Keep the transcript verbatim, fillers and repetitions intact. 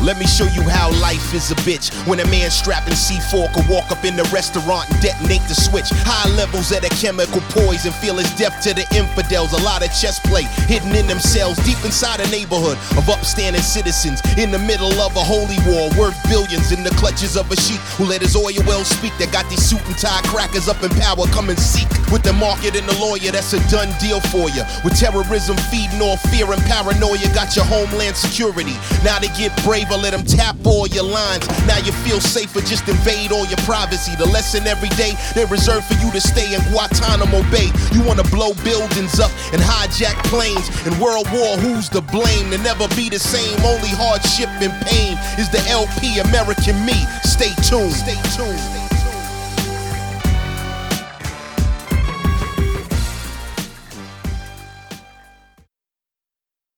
Let me show you how life is a bitch. When a man strapping C four could walk up in the restaurant and detonate the switch. High levels of the chemical poison, feel his death to the infidels. A lot of chest play hidden in themselves, deep inside a neighborhood of upstanding citizens. In the middle of a holy war, worth billions in the clutches of a sheik who let his oil well speak. That got these suit and tie crackers up in power, come and seek. With the market and the lawyer, that's a done deal for you. With terrorism feeding off fear and paranoia, got your homeland security. Now they get braver, let them tap all your lines. Now you feel safer, just invade all your privacy. The lesson every day, they're reserved for you to stay in Guantanamo Bay. You wanna blow buildings up and hijack planes. In World War, who's to blame? To never be the same, only hardship and pain is the L P American me. Stay tuned. Stay tuned.